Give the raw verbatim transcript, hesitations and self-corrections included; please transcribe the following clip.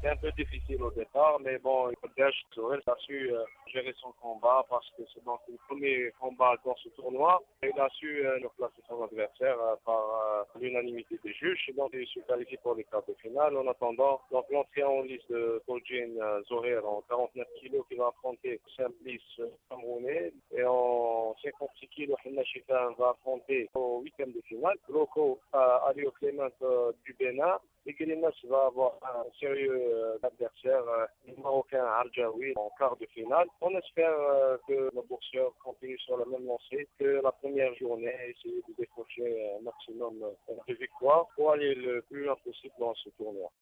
C'était un peu difficile au départ, mais bon, Dash Sorel a su euh, gérer son combat parce que c'est donc le premier combat dans ce tournoi. Il a su euh, nous placer son adversaire euh, par euh, l'unanimité des juges, donc il se qualifie pour les quarts de finale. En attendant, donc l'entrée en liste de Tolgin euh, Zoher en quarante-neuf kilos qui va affronter Simplice euh, camerounais, et en cinquante-six kilos, Hina Chifin va affronter au huitième de finale. Loco euh, Alio Clément euh, du Bénin. Et Grimas va avoir un sérieux euh, adversaire, euh, le Marocain Arjaoui, en quart de finale. On espère euh, que nos boxeurs continuent sur la même lancée que la première journée, essayer de décrocher un maximum euh, de victoires pour aller le plus loin possible dans ce tournoi.